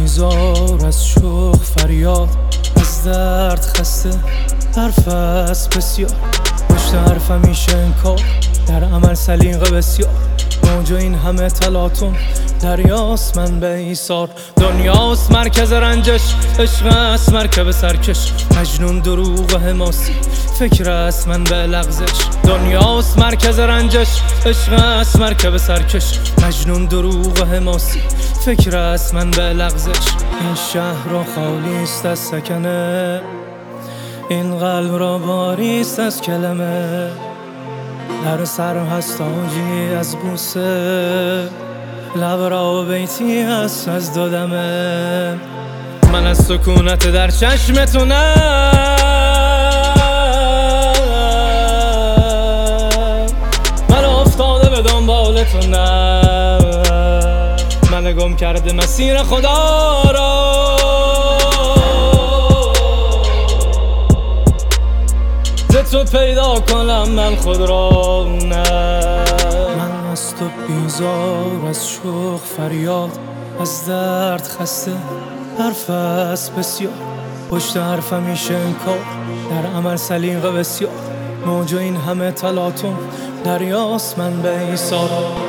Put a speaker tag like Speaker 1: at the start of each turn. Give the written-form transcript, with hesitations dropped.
Speaker 1: بیزار از شوق فریاد، از درد خسته حرف است بسیار. پشت حرف همیشه انکار، در عمل سلیقه بسیار. موج این همه تلاطم دریاست من به ایثار. دنیاست مرکز رنجش، عشق است مرکب سرکش. مجنون دروغ و حماسی، فکر است من به لغزش. دنیاست مرکز رنجش، عشق است مرکب سرکش. مجنون دروغ و حماسی، فکر است من به لغزش. این شهر را خالی است از سکنه، این قلب را باری است از کلمه. در سر هست تاجی از بوسه، لب را بیتی هست از دادمه. من از سکونت در چشمتونم، من افتاده به دنبالتونم. من گم کرده مسیر خدا را، ز تو پیدا کنم من خود را. نه من از تو بیزار از شوق فریاد، از درد خسته حرف است بسیار. پشت حرف همیشه انکار، در عمل سلیقه بسیار. موج این همه تلاطم دریاست من به ایثار.